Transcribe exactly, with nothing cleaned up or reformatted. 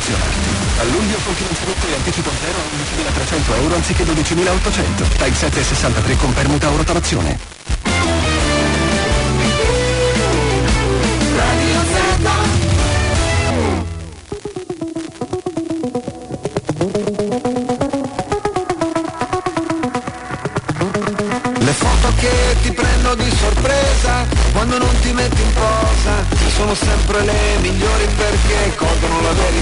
selezionarti. A luglio con finanziamento e anticipo zero a undicimilatrecento euro anziché dodicimilaottocento. TAG sette virgola sessantatré con permuta o rottamazione. Radio Z. Le foto che ti prendo di sorpresa quando non ti metti in posa sono sempre le migliori perché colgono la verità.